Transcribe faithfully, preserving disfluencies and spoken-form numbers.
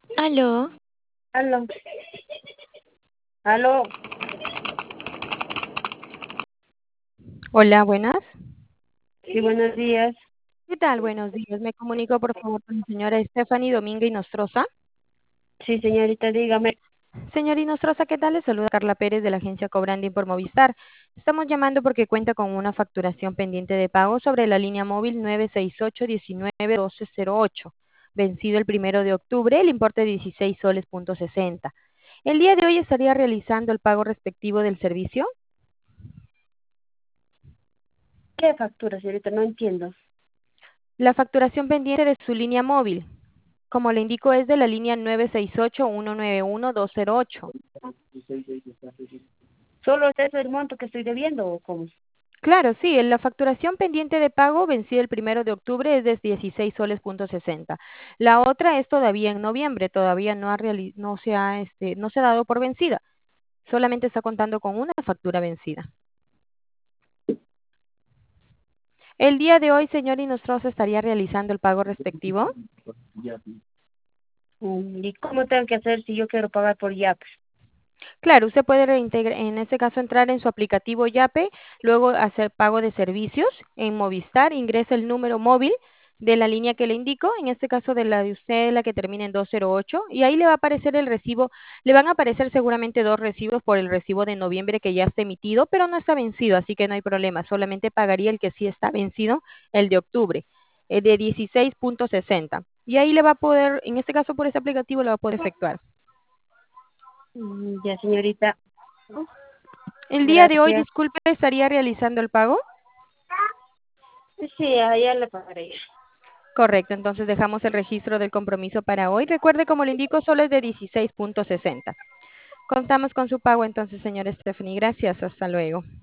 Aló, Aló, aló, hola, buenas. sí, buenos días. ¿Qué tal? Buenos días. Me comunico, por favor, con la señora Stephanie Dominga Nostroza. Sí, señorita, dígame. Señora Nostroza, ¿qué tal? Le saluda Carla Pérez de la agencia Cobranding por Movistar. Estamos llamando porque cuenta con una facturación pendiente de pago sobre la línea móvil nueve seis ocho uno nueve uno dos cero ocho, vencido el primero de octubre, el importe de dieciséis soles punto sesenta. El día de hoy estaría realizando el pago respectivo del servicio. ¿Qué factura, señorita? No entiendo. La facturación pendiente de su línea móvil, como le indico, es de la línea nueve seis ocho uno nueve uno dos cero ocho. ¿Solo es eso el monto que estoy debiendo o cómo? Claro, sí, la facturación pendiente de pago vencida el primero de octubre es de dieciséis soles punto sesenta. La otra es todavía en noviembre, todavía no, ha reali- no, se ha, este, no se ha dado por vencida, solamente está contando con una factura vencida. El día de hoy, señor Inostroza, estaría realizando el pago respectivo. Mm, ¿Y cómo tengo que hacer si yo quiero pagar por Yape? Claro, usted puede reintegrar, en este caso entrar en su aplicativo Yape, luego hacer pago de servicios en Movistar, ingresa el número móvil de la línea que le indico, en este caso de la de usted, la que termina en dos cero ocho, y ahí le va a aparecer el recibo, le van a aparecer seguramente dos recibos por el recibo de noviembre que ya está emitido, pero no está vencido, así que no hay problema, solamente pagaría el que sí está vencido, el de octubre, eh, de dieciséis punto sesenta. Y ahí le va a poder, en este caso por ese aplicativo, lo va a poder efectuar. Mm, Ya, señorita. El día de hoy, Gracias. disculpe, ¿estaría realizando el pago? Sí, allá le pagaré. Correcto, entonces dejamos el registro del compromiso para hoy. Recuerde, como le indico, solo es de dieciséis punto sesenta. Contamos con su pago entonces, señor Stephanie. Gracias, hasta luego.